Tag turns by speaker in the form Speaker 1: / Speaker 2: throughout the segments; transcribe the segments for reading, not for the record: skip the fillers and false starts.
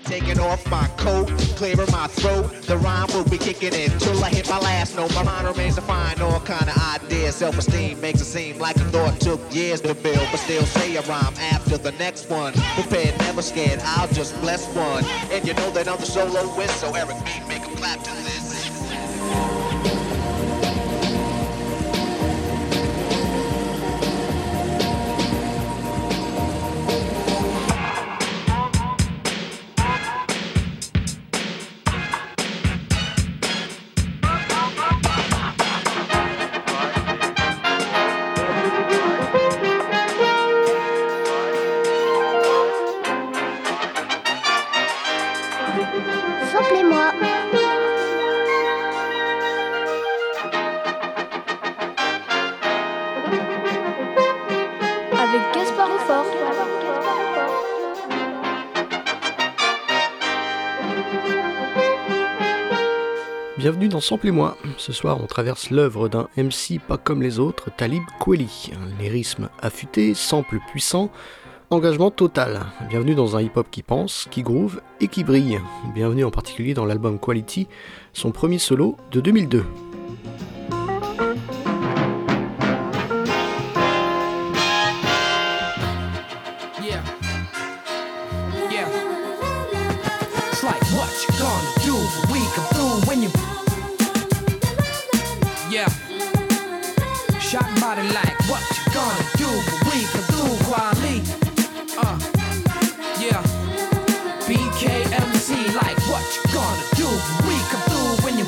Speaker 1: Taking off my coat, clearing my throat. The rhyme will be kicking in till I hit my last note. My mind remains to find all kind of ideas. Self-esteem makes it seem like a thought took years to build, but still say a rhyme after the next one. Prepared, never scared, I'll just bless one. And you know that I'm the soloist, so Eric B, make a clap to this.
Speaker 2: Samplez-moi. Avec Gaspard Lefort.
Speaker 3: Bienvenue dans Samplez-moi. Ce soir, on traverse l'œuvre d'un MC pas comme les autres, Talib Kweli. Un lyrisme affûté, sample puissant, engagement total. Bienvenue dans un hip-hop qui pense, qui groove et qui brille. Bienvenue en particulier dans l'album Quality, son premier solo de 2002.
Speaker 4: Shot body like what you gonna do, but we can do quality. Yeah. BKMC like what you gonna do, but we can do when you.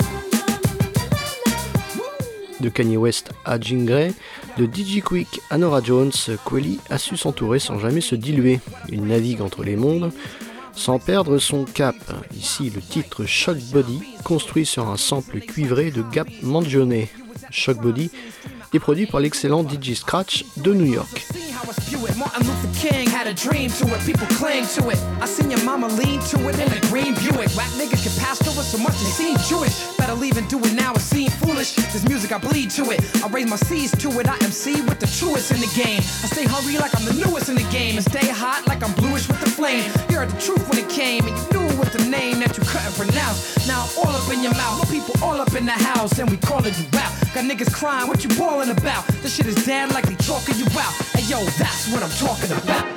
Speaker 3: De Kanye West à Jean Grey, de DJ Quick à Norah Jones, Kweli a su s'entourer sans jamais se diluer. Il navigue entre les mondes sans perdre son cap. Ici le titre Shock Body, construit sur un sample cuivré de Gap Mangione. Shock Body est produit par l'excellent DJ Scratch de New York.
Speaker 4: Martin Luther King had a dream to it, people cling to it. I seen your mama lean to it in a green Buick. Rap niggas can pass over so much they seem Jewish. Better leave and do it now, it seem foolish. This music I bleed to it, I raise my C's to it. I MC with the truest in the game. I stay hungry like I'm the newest in the game, and stay hot like I'm bluish with the flame. You heard the truth when it came, and you knew with the name that you couldn't pronounce. Now I'm all up in your mouth, my people all up in the house, and we calling you out. Got niggas crying, what you bawling about? This shit is damn like they chalking you out. Hey yo, that's what I'm talking about.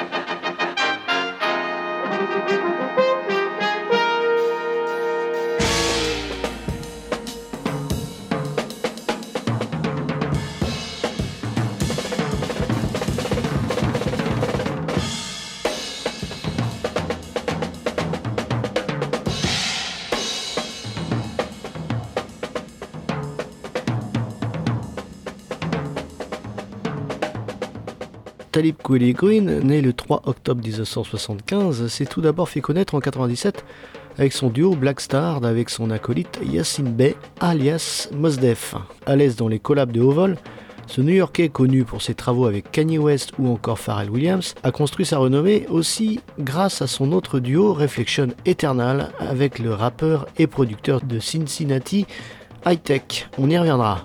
Speaker 3: Talib Kweli Green, né le 3 octobre 1975, s'est tout d'abord fait connaître en 1997 avec son duo Black Star avec son acolyte Yassine Bey alias Mos Def. À l'aise dans les collabs de haut vol, ce New-Yorkais connu pour ses travaux avec Kanye West ou encore Pharrell Williams a construit sa renommée aussi grâce à son autre duo Reflection Eternal avec le rappeur et producteur de Cincinnati Hi-Tech. On y reviendra.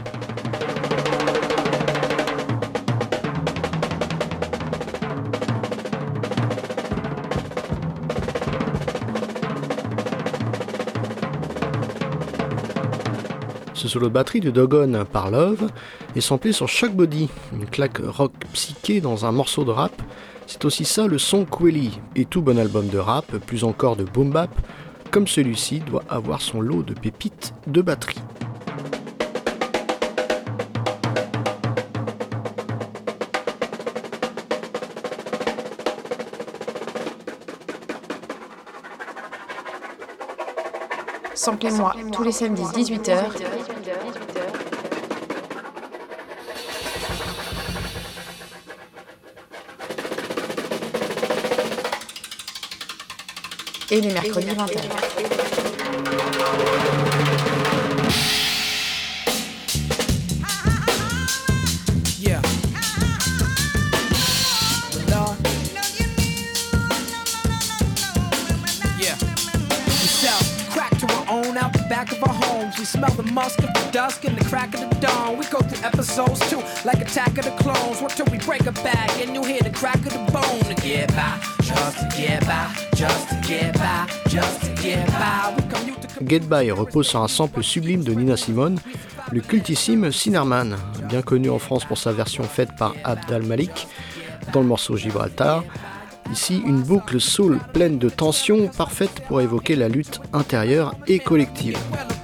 Speaker 3: Ce solo de batterie de Dogon par Love est samplé sur Shock Body, une claque rock psyché dans un morceau de rap. C'est aussi ça le son Kweli, et tout bon album de rap, plus encore de boom bap, comme celui-ci doit avoir son lot de pépites de batterie.
Speaker 5: Samplez-moi tous les samedis 18h. Et les mercredis 20h.
Speaker 4: smell the musk of the dusk and the crack of the dawn. We go through episodes too, like Attack of the Clones. What till we break a back and you hear the crack of the bone to get by, just to get by, just to get by, just to get by. We commute to
Speaker 3: Get By repose sur un sample sublime de Nina Simone, le cultissime Sinnerman, bien connu en France pour sa version faite par Abd al-Malik dans le morceau Gibraltar. Ici, une boucle soul pleine de tension, parfaite pour évoquer la lutte intérieure et collective.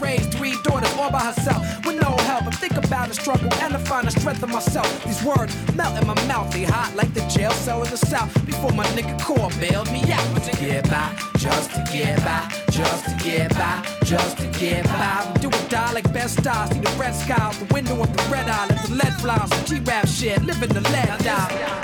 Speaker 4: Think about the struggle and to find the strength of myself. These words melt in my mouth, they hot like the jail cell in the south. Before my nigga Core bailed me out. To get by, just to get by, just to get by, just to get by. We do or die like best stars. See the red sky out the window of the red eye. Let the lead fly on some G-rap shit. Live in the lead die.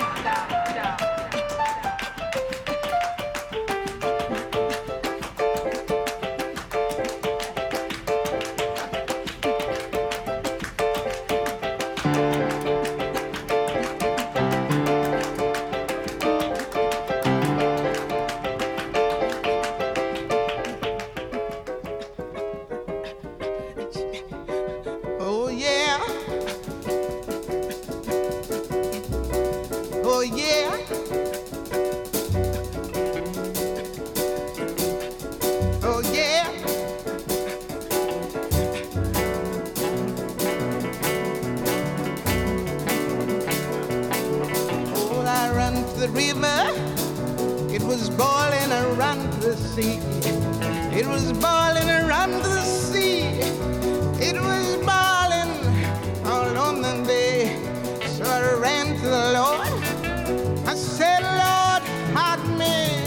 Speaker 2: The river, it was boiling around the sea. It was boiling around the sea. It was boiling all on the bay. So I ran to the Lord. I said, Lord, hide me.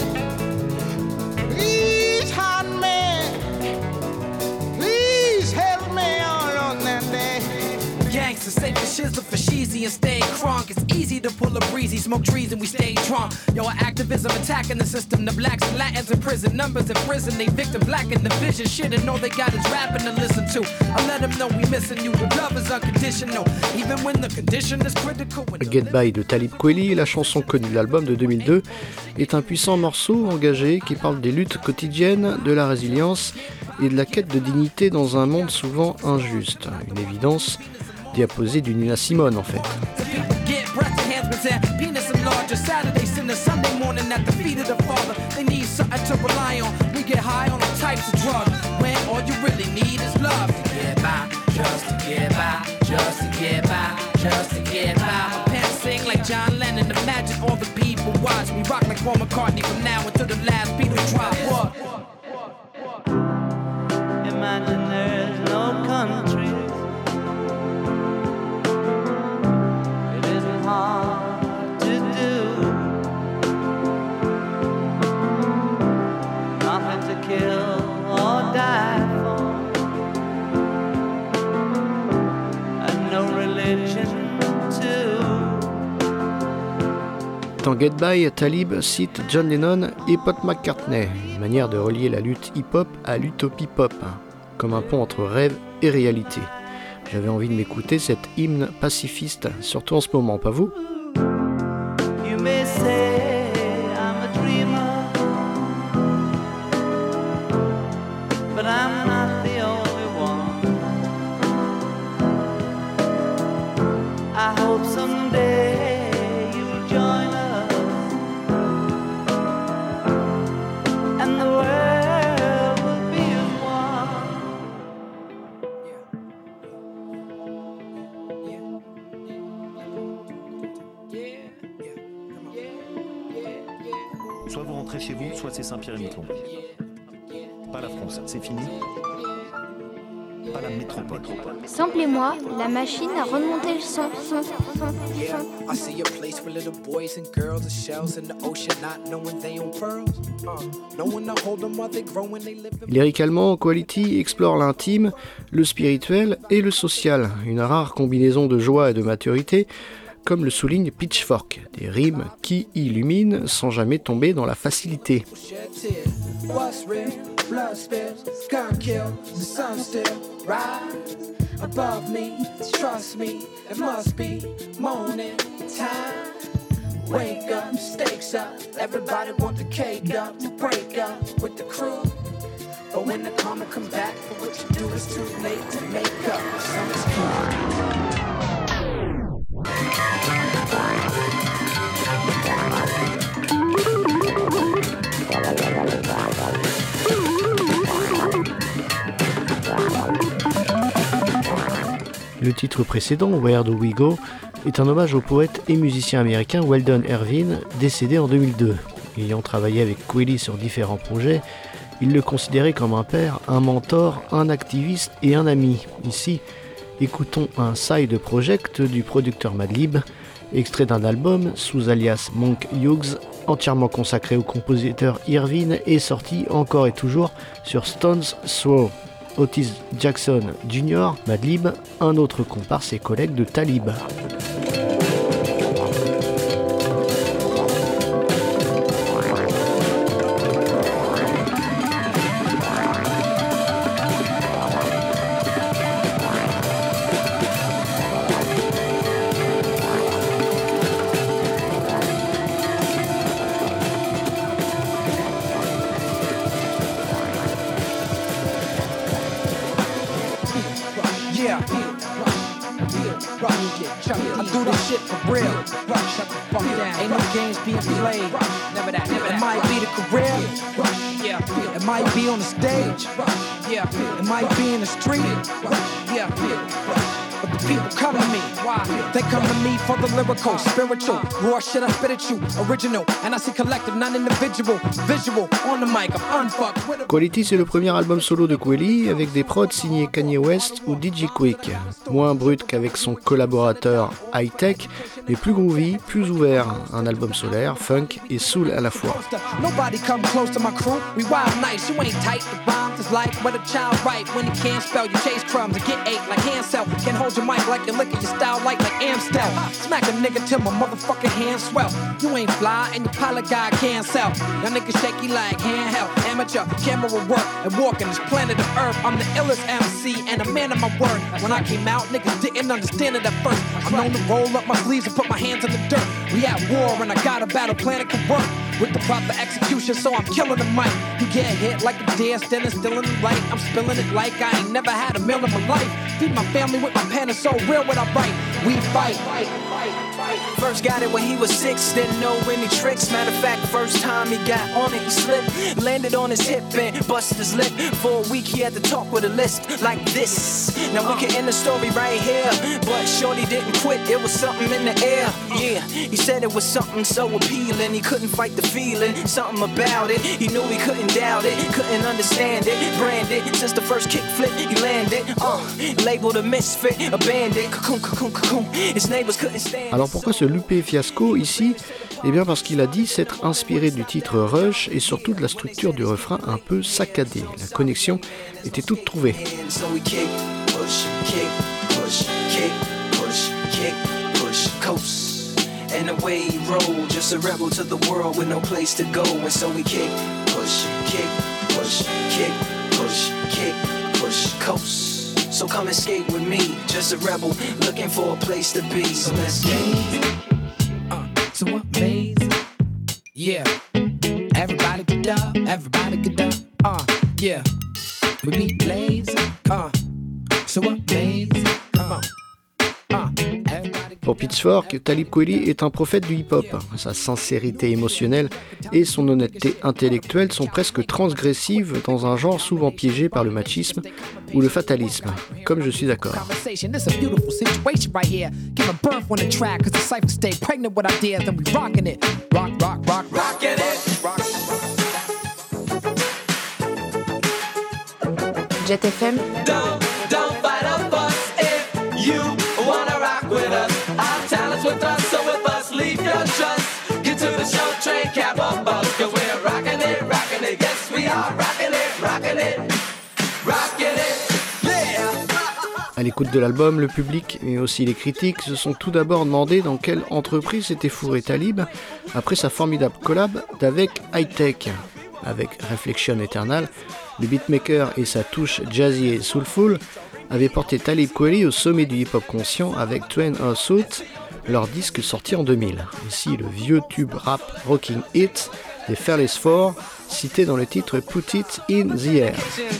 Speaker 2: Please hide me. Please help me all on that day.
Speaker 4: Gangsters say the shizzle for sheezy and stay crunk. It's easy to pull a breezy, smoke trees and we stay drunk. Yo, our activism attacking the system. The blacks and Latins in prison, numbers in prison. They victim black in the vision. Shit, and all they got is rapping to listen to. I let them know we missing you. The love is unconditional, even when the condition is critical.
Speaker 3: Get By de Talib Kweli, la chanson connue de l'album de 2002, est un puissant morceau engagé qui parle des luttes quotidiennes, de la résilience et de la quête de dignité dans un monde souvent injuste. Une évidence diaposée du Nina Simone en fait.
Speaker 4: Penis enlarger, Saturday, Sunday, Sunday morning at the feet of the Father. They need something to rely on. We get high on all types of drugs when all you really need is love to get by, just to get by, just to get by, just to get by. My pants sing like John Lennon. Imagine all the people watch me rock like Paul McCartney from now until the last Beatle drop. What?
Speaker 6: Imagine there's no countries. It isn't hard to do. Nothing to kill or die for, and no religion too.
Speaker 3: Dans Get By, Talib cite John Lennon et Paul McCartney, une manière de relier la lutte hip-hop à l'utopie pop, comme un pont entre rêve et réalité. J'avais envie de m'écouter cet hymne pacifiste, surtout en ce moment, pas vous ?
Speaker 6: You may say I'm a dreamer, but I'm not the only one. I hope someday you'll join us, and the world will be as one.
Speaker 7: Soit vous rentrez chez vous, soit c'est Saint-Pierre-et-Miquelon. Pas la France, c'est fini. Pas la métropole.
Speaker 8: Samplez-moi, la machine à remonter le son.
Speaker 4: Yeah, I see a place where little boys and girls are shells in the ocean, not knowing they own pearls. No one to hold them while they grow and they live.
Speaker 3: Lyricalement, Quality explore l'intime, le spirituel et le social, une rare combinaison de joie et de maturité, comme le souligne Pitchfork, des rimes qui illuminent sans jamais tomber dans la facilité.
Speaker 4: What's real? Blood spills, gun kills, the sun still rise above me. Trust me, it must be morning time. Wake up, stakes up. Everybody want the cake up to break up with the crew. But when the karma come back for what you do, it's too late to make up. So
Speaker 3: Le titre précédent, Where Do We Go, est un hommage au poète et musicien américain Weldon Irvine, décédé en 2002. Ayant travaillé avec Kweli sur différents projets, il le considérait comme un père, un mentor, un activiste et un ami. Ici, écoutons un side project du producteur Madlib, extrait d'un album sous alias Monk Hughes, entièrement consacré au compositeur Irvine et sorti encore et toujours sur Stone's Throw. Otis Jackson Jr., Madlib, un autre comparse et collègue de Talib.
Speaker 4: I do this shit for real. Shut the fuck down. Ain't no games being played. Never that. It might be the career. Yeah. It might be on the stage. Yeah. It might be in the street. Yeah. But the people come to me. Why? They come to me for the lyrical, spiritual, raw shit I spit at you, original, and I see collective, not individual, visual, on the mic, I'm unfucked.
Speaker 3: Quality, c'est le premier album solo de Kweli avec des prods signés Kanye West ou DJ Quick. Moins brut qu'avec son collaborateur High Tech, mais plus groovy, plus ouvert. Un album solaire, funk et soul à la fois.
Speaker 4: Nobody come close to my crew. We wild nice, you ain't tight. The rhymes is like what a child write when he can't spell. You chase crumbs and get ate like hand cell. Can't hold your mic like your liquor, your style like Amstel. Smack a nigga till my motherfucking hands swell. You ain't fly and your pilot guy can't sell. Y'all niggas shaky like handheld. Amateur camera work and walking this planet of Earth. I'm the illest MC and a man of my word. When I came out, niggas didn't understand it at first. I'm known to roll up my sleeves and put my hands in the dirt. We at war and I got a battle plan that can work. With the proper execution, so I'm killing the mic. You get hit like a deer, standing still in the light. I'm spilling it like I ain't never had a meal in my life. Feed my family with my pen, it's so real what I write. We fight.
Speaker 9: First got it when he was 6, didn't know any tricks. Matter of fact, first time he got on it, he slipped. Landed on his hip and busted his lip. For a week he had to talk with a list like this. Now we can end the story right here, but shorty didn't quit, it was something in the air. Yeah, he said it was something so appealing. He couldn't fight the feeling, something about it. He knew he couldn't doubt it, couldn't understand it. Branded, since the first kick flip he landed. Labeled a misfit, a bandit. His neighbors couldn't stand.
Speaker 3: Alors pourquoi ce loupé fiasco ici? Eh bien parce qu'il a dit s'être inspiré du titre Rush et surtout de la structure du refrain un peu saccadée. La connexion était toute trouvée.
Speaker 9: And away he rolled, just a rebel to the world with no place to go. And so we kick, push, kick, push, kick, push, kick, push, coast. So come and skate with me, just a rebel looking for a place to be. So let's get
Speaker 4: so amazing. Yeah, everybody get up, everybody get up. Yeah, we be blazing. So amazing. Come on.
Speaker 3: Pour Pitchfork, Talib Kweli est un prophète du hip-hop. Sa sincérité émotionnelle et son honnêteté intellectuelle sont presque transgressives dans un genre souvent piégé par le machisme ou le fatalisme, comme je suis d'accord.
Speaker 5: Jet FM.
Speaker 9: Don't fight a fuss if you wanna rock with us. Our talents with us, so with us, leave your trust. Get to the show, train, cap on bus, cause we're rockin' it, yes we are rockin' it, yeah!
Speaker 3: À l'écoute de l'album, le public, mais aussi les critiques, se sont tout d'abord demandé dans quelle entreprise s'était fourré Talib après sa formidable collab d'avec High Tech. Avec Reflection Eternal, le beatmaker et sa touche jazzy et soulful avaient porté Talib Kweli au sommet du hip-hop conscient avec Train or Suit, leur disque sorti en 2000. Ici, le vieux tube rap Rocking It des Fearless Four, cités dans le titre Put It in the Air.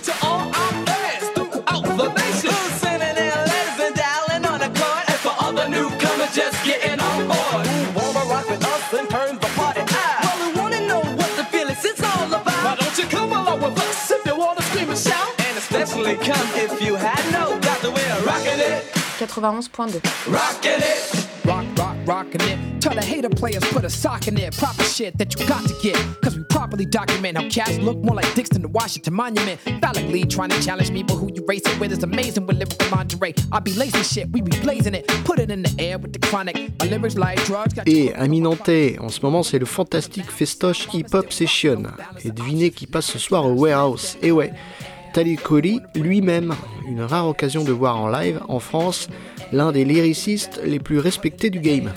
Speaker 4: Come if you had no doubt that we're rockin' it.
Speaker 5: 91.2.
Speaker 4: Rockin' it. Rockin' it. Tell the hater players put a sock in there. Proper shit that you got to get. Cause we properly document how cats look more like dicks than the Washington Monument. Phallically trying to challenge me, but who you racing with is amazing with lyrical lingerie. I be lacing shit, we be blazing it. Put it in the air with the chronic. My lyrics like drugs.
Speaker 3: Et à Minantais, en ce moment, c'est le fantastique festoche hip-hop session. Et devinez qui passe ce soir au Warehouse. Et ouais, Talib Kweli lui-même, une rare occasion de voir en live en France l'un des lyricistes les plus respectés du game.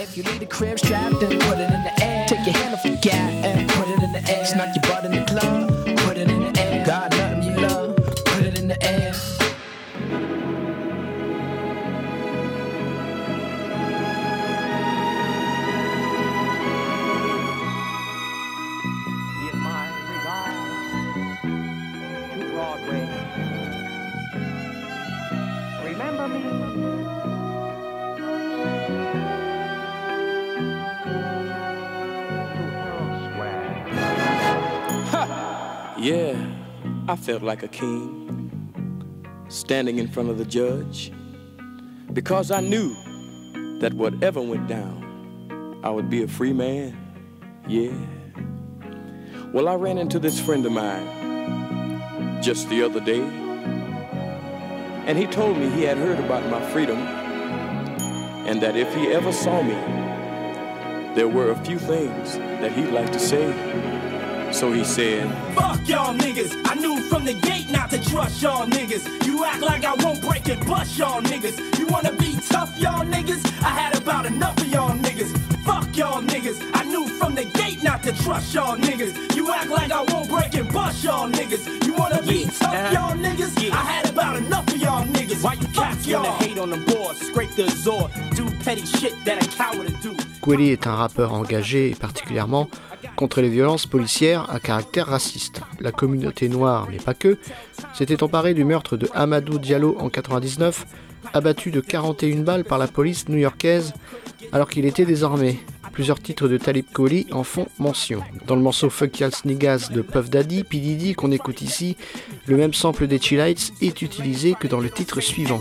Speaker 10: Yeah, I felt like a king, standing in front of the judge, because I knew that whatever went down, I would be a free man, yeah. Well, I ran into this friend of mine just the other day, and he told me he had heard about my freedom, and that if he ever saw me, there were a few things that he'd like to say. So he said,
Speaker 11: fuck y'all niggas, I knew from the gate not to trust y'all niggas. You act like I won't break and bust y'all niggas. You wanna be tough y'all niggas? I had about enough of y'all niggas. Fuck y'all niggas, I knew from the gate not to trust y'all niggas. You act like I won't break and bust y'all niggas. You wanna be tough y'all niggas? I had about enough of y'all niggas. Why you cats wanna hate on the board, scrape the Zord, do petty shit that a coward would do.
Speaker 3: Kweli est un rappeur engagé et particulièrement contre les violences policières à caractère raciste. La communauté noire, mais pas que, s'était emparée du meurtre de Amadou Diallo en 99, abattu de 41 balles par la police new-yorkaise alors qu'il était désarmé. Plusieurs titres de Talib Kweli en font mention. Dans le morceau Fuck Y'all Niggas de Puff Daddy, P. Diddy qu'on écoute ici, le même sample des Chillites est utilisé que dans le titre suivant.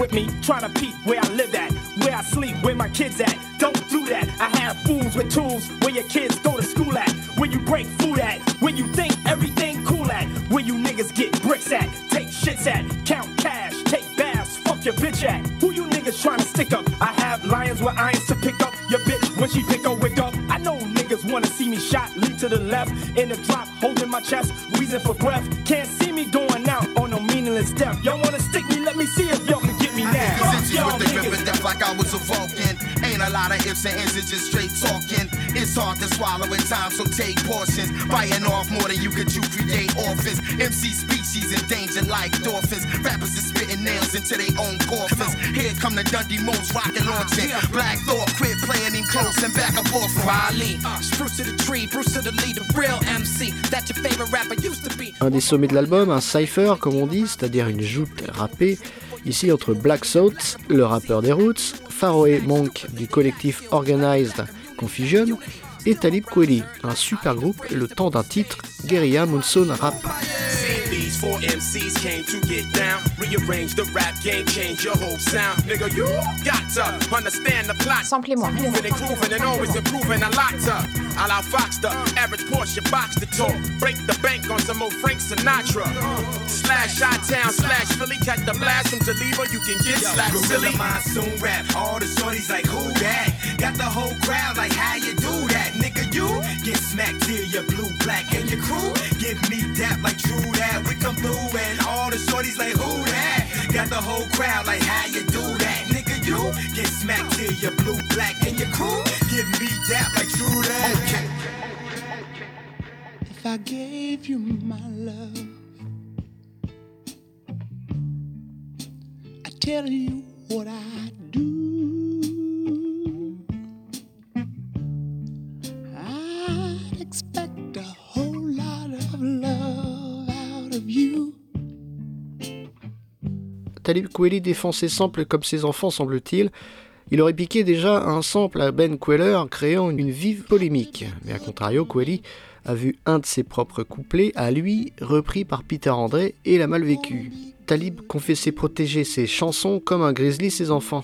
Speaker 11: I have fools with tools where your kids go to school at, where you break food at, where you think everything cool at, where you niggas get bricks at, take shits at, count cash, take baths, fuck your bitch at. Who you niggas trying to stick up? I have lions with irons to pick up your bitch when she pick a wig up. I know niggas wanna see me shot, leap to the left, in the drop, holding my chest, wheezing for breath. Can't see me going out on no meaningless death. Y'all wanna stick me? Let me see if y'all can get me now.
Speaker 12: Fuck y'all niggas. Like I was a Vulcan. Ain't a lot of ifs and ands, it's just straight talking. It's hard to swallow at times, so take portions. Biting off more than you could chew, create orphans. MC species in danger like dolphins. Rappers is spitting nails into their own coffins. Here come the Dundee Moles rockin' launching. Black Thought quit playing him close and back up off him.
Speaker 4: Riley, Spruce to the tree, Bruce to the lead, the real MC. That your favorite rapper used to be.
Speaker 3: Un des sommets de l'album, un cypher comme on dit, c'est-à-dire une joute rappée. Ici entre Black Thought, le rappeur des Roots, Faroe Monk du collectif Organized Confusion et Talib Kweli, un super groupe le temps d'un titre, Guerilla Monsoon Rap.
Speaker 11: These four MCs came to get down, rearrange the rap game, change your whole sound. Nigga, you got to understand the plot.
Speaker 5: Samplez-moi.
Speaker 11: Moving and grooving and always improving a lot to allow Fox the average Porsche box to talk. Break the bank on some old Frank Sinatra. Slash Chi-Town, slash Philly, catch the blast from Geneva, you can get slapped silly.
Speaker 12: Monsoon rap, all the shorties like who that? Got the whole crowd like how you do that? Nigga, you get smacked till you're blue, black, and your crew give me dap like true that. We come through and all the shorties like who that? Got the whole crowd like how you do that? Nigga, you get smacked till you're blue, black, and your crew give me dap like true that. Okay.
Speaker 2: If I gave you my love, I tell you what I do. I'd expect a
Speaker 3: Talib Kweli défend ses samples comme ses enfants, semble-t-il. Il aurait piqué déjà un sample à Ben Kweller, créant une vive polémique. Mais à contrario, Kweli a vu un de ses propres couplets, à lui, repris par Peter André et l'a mal vécu. Talib confessait protéger ses chansons comme un grizzly ses enfants.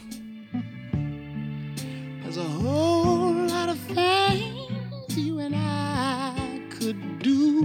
Speaker 2: There's a whole lot of things you and I could do.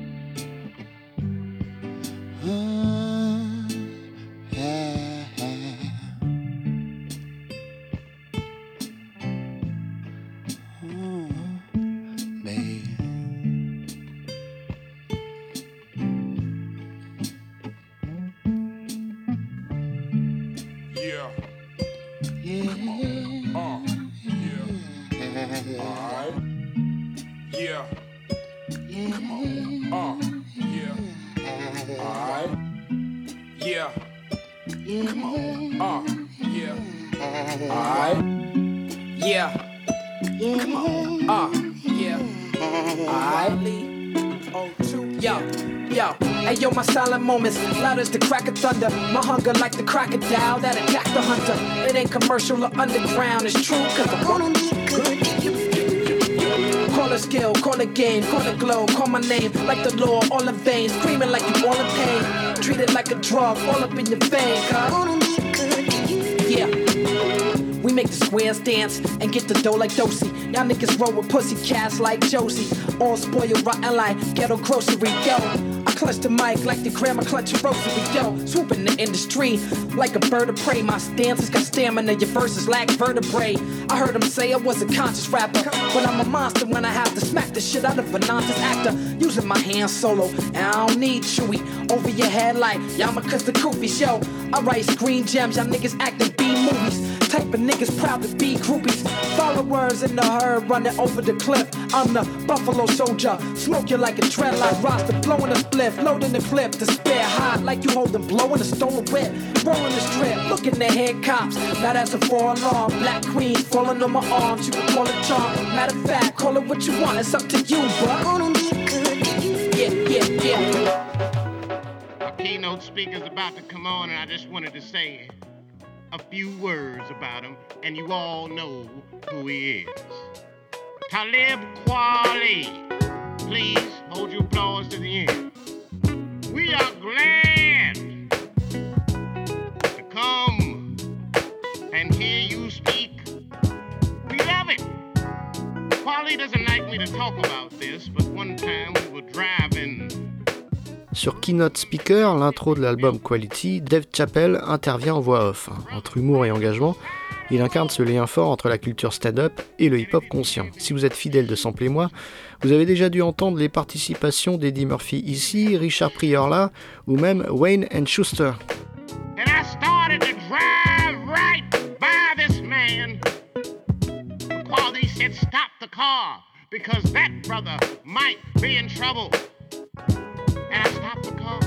Speaker 4: Yo, my silent moments, loud as the crack of thunder. My hunger like the crocodile that attacked the hunter. It ain't commercial or underground, it's true, cause I'm gonna be good to you. Call a skill, call a game, call a glow, call my name like the law, all in vain. Screaming like you all in pain. Treat it like a drug, all up in your vein, cuz gonna be good to you. Yeah. We make the squares dance and get the dough like Dosey. Y'all niggas roll with pussy cats like Josie. All spoiled, rotten like ghetto grocery, yo. I clutch the mic like the grandma clutch a rosary, yo. Swooping the industry like a bird of prey. My stances got stamina, your verses lack vertebrae. I heard him say I was a conscious rapper, but I'm a monster when I have to smack the shit out of a nonsense actor. Using my hands solo, and I don't need Chewy over your head like Yamakas the Koofies, yo. I write screen gems, y'all niggas acting B-movies. Type of niggas proud to be groupies. Followers in the herd running over the cliff. I'm the Buffalo Soldier, smoke you like a dreadlock roster. Blowing a spliff, loading the clip to spare hot like you holding blowing a stolen whip. Rolling the strip, looking the head cops. Now that's a 4-alarm. Black queen falling on my arms. You can call it charm. Matter of fact, call it what you want. It's up to you, but gonna be good to you. Yeah.
Speaker 13: Our keynote speaker's about to come on, and I just wanted to say a few words about him, and you all know who he is. Talib Kweli. Please hold your applause to the end. We are glad to come and hear you speak. We love it. Kweli doesn't like me to talk about this, but one time we were driving.
Speaker 3: Sur Keynote Speaker, l'intro de l'album Quality, Dave Chappelle intervient en voix off. Entre humour et engagement, il incarne ce lien fort entre la culture stand-up et le hip-hop conscient. Si vous êtes fidèle de Sample et moi, vous avez déjà dû entendre les participations d'Eddie Murphy ici, Richard Pryor là, ou même Wayne and Schuster.
Speaker 13: And I started to drive right by this man. Quality said stop the car because that brother might be in trouble. And I stopped the car.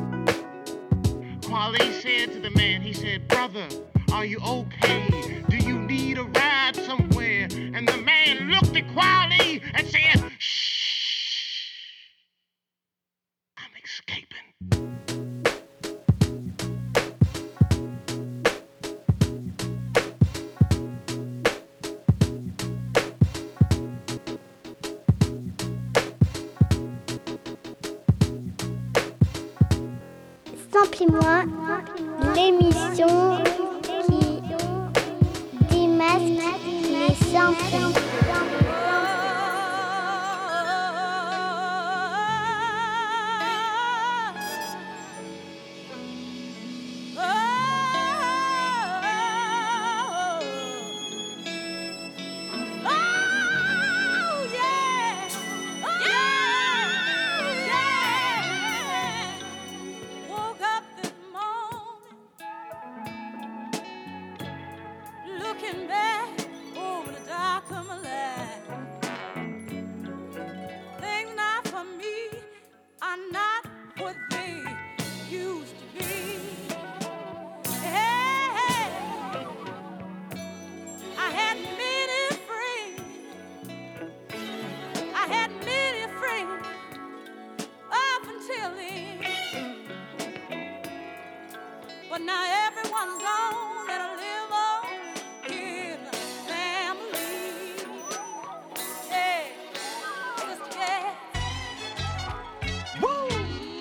Speaker 13: Quality said to the man, he said, brother, are you okay? Do you need a ride somewhere? And the man looked at Quality and said, shh, I'm escaping.
Speaker 8: Sample et moi, l'émission qui démasque les samples.
Speaker 14: Looking back over the dark of my life. but now everyone's gone and I live on in a family. Yeah, sister, yeah.
Speaker 9: Woo!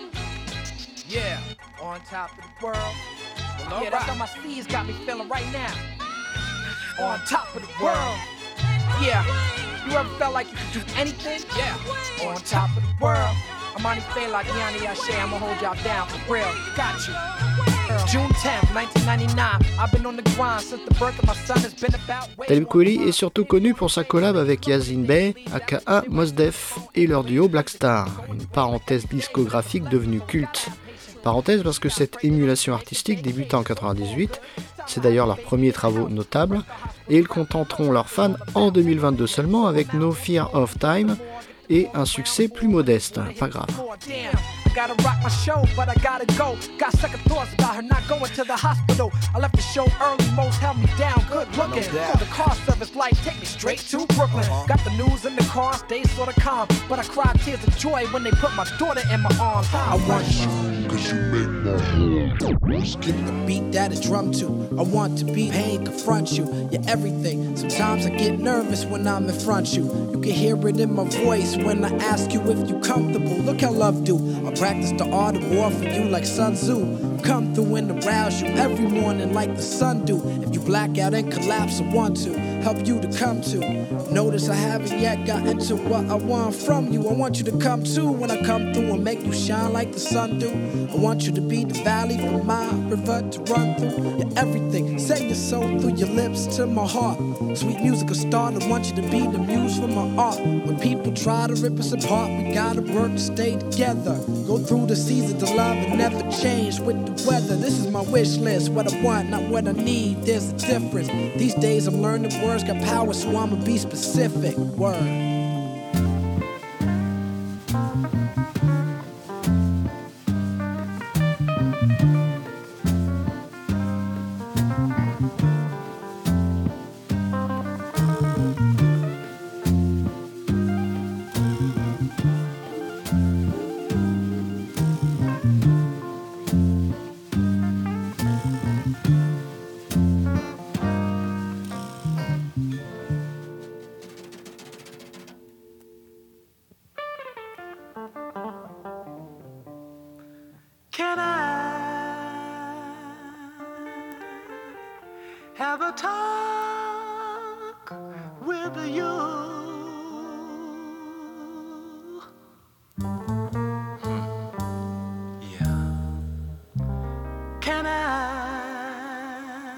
Speaker 9: Yeah, on top of the world. Well, yeah, that's how my C's got me feeling right now. On top of the world. Yeah, you ever felt like you could do anything? Yeah, on top of the world. I'm on feel like Yanni Ashe, I'ma hold y'all down for real. Got you. June 10th, 1999. I've been on the grind since the birth of my son has been about.
Speaker 3: Talib Kweli est surtout connu pour sa collab avec Yasin Bey, aka Mos Def, et leur duo Black Star, une parenthèse discographique devenue culte. Parenthèse parce que cette émulation artistique débuta en 98, c'est d'ailleurs leurs premiers travaux notables, et ils contenteront leurs fans en 2022 seulement avec No Fear of Time et un succès plus modeste, pas grave.
Speaker 9: I gotta rock my show, but I gotta go. Got second thoughts about her not going to the hospital. I left the show early, most held me down, good looking. So the car service light take me straight to Brooklyn. Got the news in the car, stay sorta calm, but I cried tears of joy when they put my daughter in my arms. I want you, cause you make my heart. Give the beat that I drum to. I want to be pain, confront you. You're everything. Sometimes I get nervous when I'm in front you. You can hear it in my voice when I ask you if you comfortable. Look how love do. I practice the art of war for you like Sun Tzu. Come through and arouse you every morning like the sun do. If you black out and collapse, I want to help you to come to. Notice I haven't yet gotten to what I want from you. I want you to come too when I come through and make you shine like the sun do. I want you to be the valley for my river to run through. You're everything, send your soul through your lips to my heart. Sweet music will start, I want you to be the muse for my art. When people try to rip us apart, we gotta work to stay together. Go through the seasons of love and never change with the weather. This is my wish list, what I want, not what I need. There's a difference. These days I'm learning words got power, so I'ma be specific. Word.
Speaker 6: Can I have a talk with you? Yeah. Can I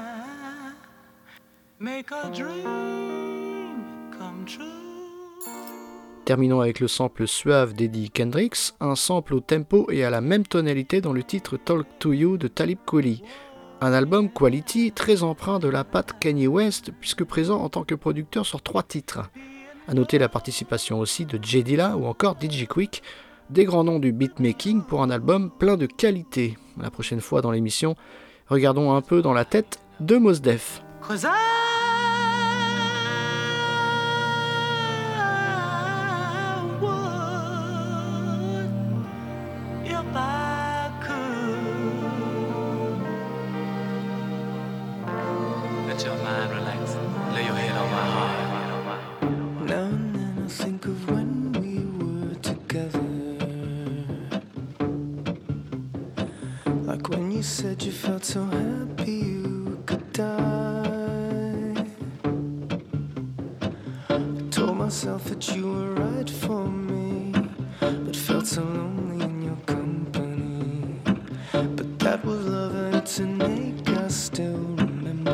Speaker 6: make a dream come true?
Speaker 3: Terminons avec le sample suave d'Eddie Kendricks, un sample au tempo et à la même tonalité dans le titre Talk to You de Talib Kweli. Un album quality très empreint de la patte Kanye West puisque présent en tant que producteur sur 3 titres. A noter la participation aussi de J Dilla ou encore DJ Quick, des grands noms du beatmaking pour un album plein de qualité. La prochaine fois dans l'émission, regardons un peu dans la tête de Mos Def.
Speaker 6: Let your mind relax. Lay your head on my heart. Now and then I think of when we were together. Like when you said you felt so happy you could die. I told myself that you were right for me, but felt so lonely in your company. But that was love and it's innate, I still remember.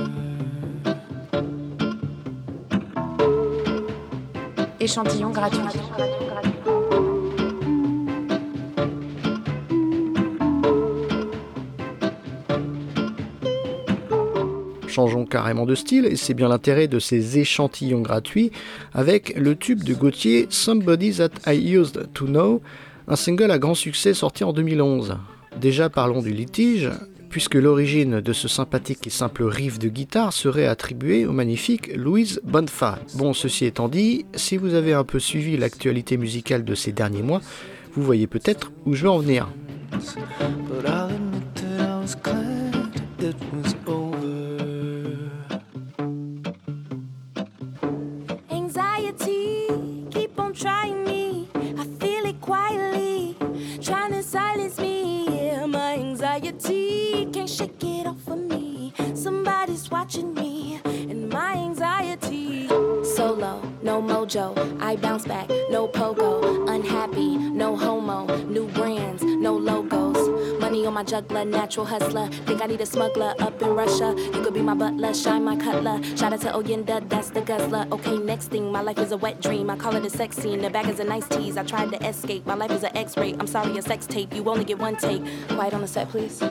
Speaker 5: Échantillon gratuit.
Speaker 3: Changeons carrément de style, et c'est bien l'intérêt de ces échantillons gratuits, avec le tube de Gauthier Somebody That I Used to Know, un single à grand succès sorti en 2011. Déjà parlons du litige, puisque l'origine de ce sympathique et simple riff de guitare serait attribuée au magnifique Louise Bonfa. Bon, ceci étant dit, si vous avez un peu suivi l'actualité musicale de ces derniers mois, vous voyez peut-être où je veux en venir.
Speaker 6: But I'll admit that I was clever.
Speaker 15: silence me. Yeah, my anxiety can't shake it off of me. Somebody's watching me and my anxiety. Solo, no mojo, I bounce back, no pogo. Unhappy, no homo, new brands, no logos. Money on my juggler, natural hustler. Think I need a smuggler up in Russia. You could be my butler, shine my cutler. Shout out to Oyenda, that's the guzzler. Okay, next thing, my life is a wet dream. I call it a sex scene, the bag is a nice tease. I tried to escape, my life is an X-ray. I'm sorry, a sex tape, you only get one take. Quiet on the set, please.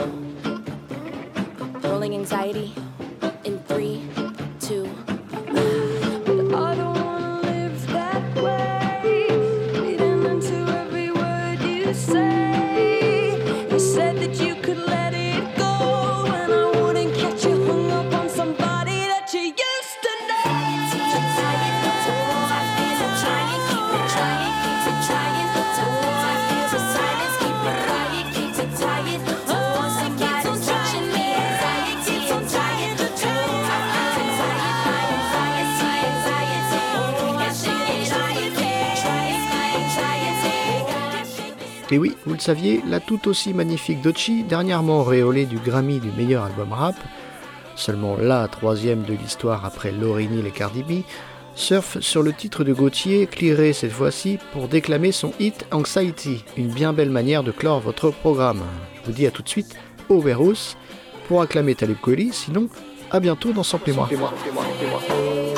Speaker 15: Rolling anxiety in 3, 2. But I don't wanna live that way. Reading into every word you say. You said that you could let it go, and I wouldn't catch you hung up on somebody that you used to know.
Speaker 3: Et oui, vous le saviez, la tout aussi magnifique Doechii, dernièrement auréolée du Grammy du meilleur album rap, seulement la 3e de l'histoire après Lauryn Hill et Cardi B, surfe sur le titre de Gauthier, clearé cette fois-ci pour déclamer son hit Anxiety, une bien belle manière de clore votre programme. Je vous dis à tout de suite au Verrous pour acclamer Talib Kweli, sinon à bientôt dans Samplez-moi.